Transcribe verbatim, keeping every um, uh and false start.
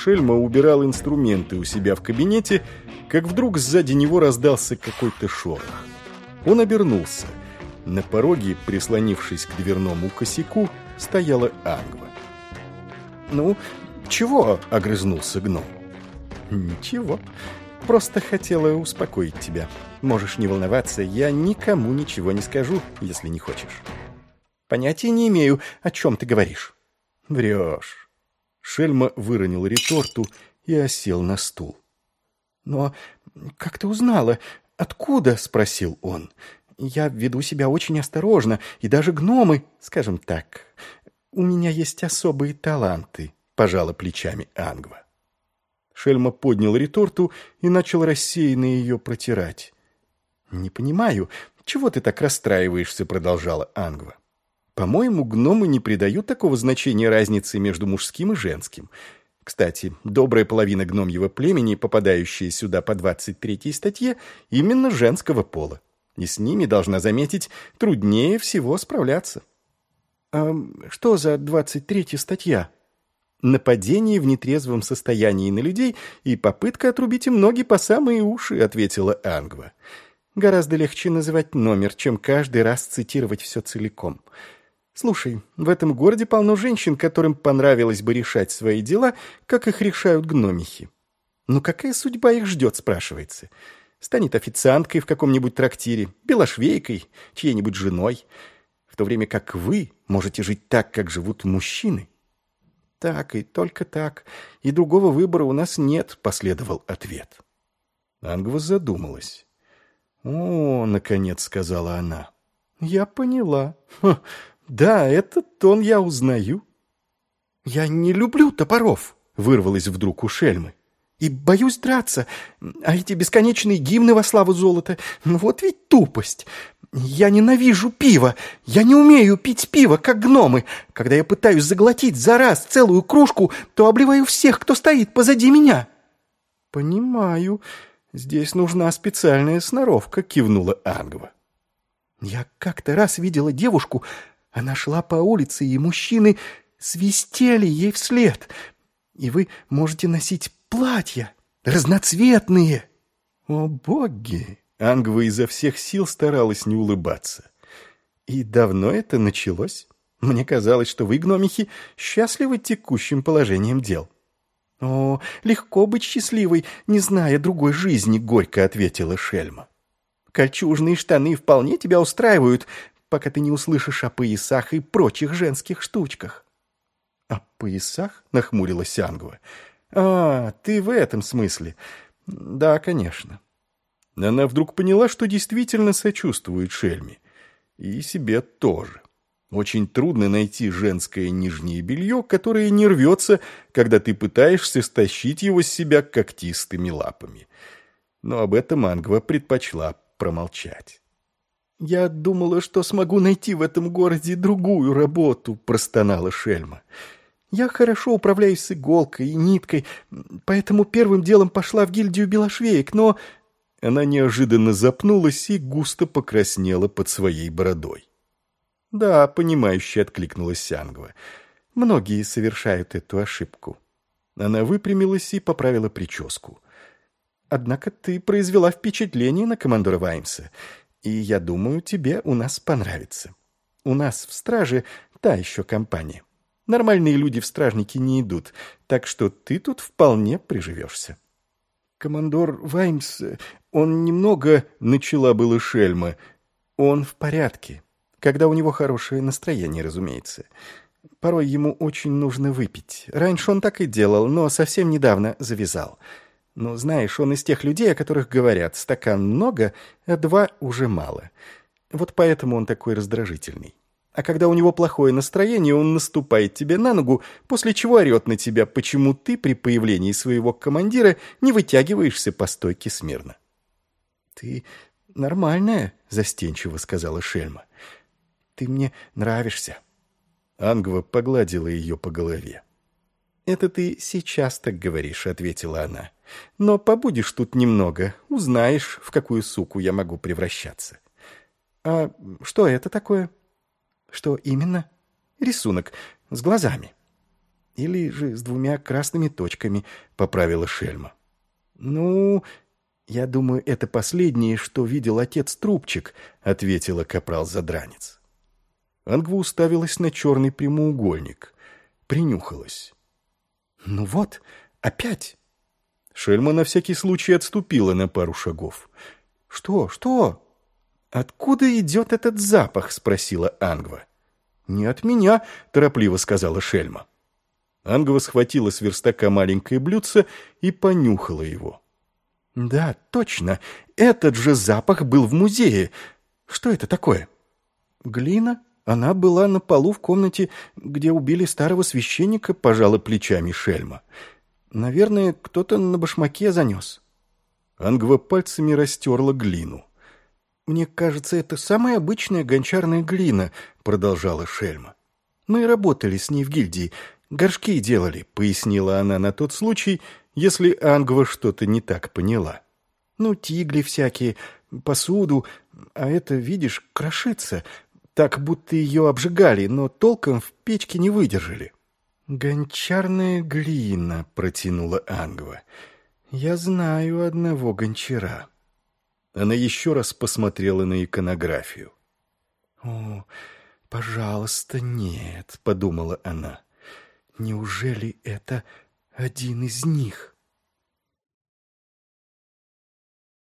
Шельма убирал инструменты у себя в кабинете, как вдруг сзади него раздался какой-то шорох. Он обернулся. На пороге, прислонившись к дверному косяку, стояла Ангва. «Ну, чего?» — огрызнулся гном. «Ничего. Просто хотела успокоить тебя. Можешь не волноваться, я никому ничего не скажу, если не хочешь». «Понятия не имею, о чем ты говоришь». «Врешь». Шельма выронил реторту и осел на стул. «Но как ты узнала? Откуда?» — спросил он. «Я веду себя очень осторожно, и даже гномы, скажем так, у меня есть особые таланты», — пожала плечами Ангва. Шельма поднял реторту и начал рассеянно ее протирать. «Не понимаю, чего ты так расстраиваешься?» — продолжала Ангва. «По-моему, гномы не придают такого значения разнице между мужским и женским. Кстати, добрая половина гномьего племени, попадающая сюда по двадцать третьей статье, именно женского пола. И с ними, должна заметить, труднее всего справляться». «А что за двадцать третья статья?» «Нападение в нетрезвом состоянии на людей и попытка отрубить им ноги по самые уши», — ответила Ангва. «Гораздо легче называть номер, чем каждый раз цитировать все целиком. Слушай, в этом городе полно женщин, которым понравилось бы решать свои дела, как их решают гномихи. Ну какая судьба их ждет, спрашивается? Станет официанткой в каком-нибудь трактире, белошвейкой, чьей-нибудь женой, в то время как вы можете жить так, как живут мужчины». «Так и только так, и другого выбора у нас нет», — последовал ответ. Ангва задумалась. «О, — наконец сказала она, — я поняла. Ха, да, этот тон я узнаю». «Я не люблю топоров», — вырвалось вдруг у Шельмы. «И боюсь драться. А эти бесконечные гимны во славу золота, ну вот ведь тупость. Я ненавижу пиво. Я не умею пить пиво, как гномы. Когда я пытаюсь заглотить за раз целую кружку, то обливаю всех, кто стоит позади меня». «Понимаю. Здесь нужна специальная сноровка», — кивнула Ангва. «Я как-то раз видела девушку. Она шла по улице, и мужчины свистели ей вслед. И вы можете носить платья разноцветные». «О, боги!» Ангва изо всех сил старалась не улыбаться. «И давно это началось? Мне казалось, что вы, гномихи, счастливы текущим положением дел». «О, легко быть счастливой, не зная другой жизни», — горько ответила Шельма. «Кольчужные штаны вполне тебя устраивают, пока ты не услышишь о поясах и прочих женских штучках». «О поясах?» — нахмурилась Ангва. «А, ты в этом смысле. Да, конечно». Она вдруг поняла, что действительно сочувствует Шельме. И себе тоже. Очень трудно найти женское нижнее белье, которое не рвется, когда ты пытаешься стащить его с себя когтистыми лапами. Но об этом Ангва предпочла промолчать. «Я думала, что смогу найти в этом городе другую работу», — простонала Шельма. «Я хорошо управляюсь с иголкой и ниткой, поэтому первым делом пошла в гильдию белошвеек, но...» Она неожиданно запнулась и густо покраснела под своей бородой. «Да», — понимающе откликнулась Ангва. «Многие совершают эту ошибку». Она выпрямилась и поправила прическу. «Однако ты произвела впечатление на командора Ваймса, и я думаю, тебе у нас понравится. У нас в страже та еще компания. Нормальные люди в стражники не идут, так что ты тут вполне приживешься». «Командор Ваймс, он немного...» — начала было Шельма. «Он в порядке, когда у него хорошее настроение, разумеется. Порой ему очень нужно выпить. Раньше он так и делал, но совсем недавно завязал. Но знаешь, он из тех людей, о которых говорят: стакан много, а два уже мало. Вот поэтому он такой раздражительный. А когда у него плохое настроение, он наступает тебе на ногу, после чего орет на тебя, почему ты при появлении своего командира не вытягиваешься по стойке смирно». «Ты нормальная», — застенчиво сказала Шельма. «Ты мне нравишься». Ангва погладила ее по голове. «Это ты сейчас так говоришь», — ответила она. «Но побудешь тут немного, узнаешь, в какую суку я могу превращаться». «А что это такое?» «Что именно?» «Рисунок с глазами». Или же с двумя красными точками, поправила Шельма. Ну, я думаю, это последнее, что видел отец Трубчик, ответила капрал-задранец. Ангва уставилась на черный прямоугольник. Принюхалась. Ну вот, опять. Шельма на всякий случай отступила на пару шагов. Что, что? Откуда идет этот запах? Спросила Ангва. Не от меня, торопливо сказала Шельма. Ангва схватила с верстака маленькое блюдце и понюхала его. Да, точно, этот же запах был в музее. Что это такое? Глина? Она была на полу в комнате, где убили старого священника, пожала плечами Шельма. Наверное, кто-то на башмаке занес. Ангва пальцами растерла глину. «Мне кажется, это самая обычная гончарная глина», — продолжала Шельма. «Мы работали с ней в гильдии, горшки делали», — пояснила она на тот случай, если Ангва что-то не так поняла. «Ну, тигли всякие, посуду, а это, видишь, крошится, так будто ее обжигали, но толком в печке не выдержали». «Гончарная глина», — протянула Ангва. «Я знаю одного гончара». Она еще раз посмотрела на иконографию. «О, пожалуйста, нет», — подумала она. «Неужели это один из них?»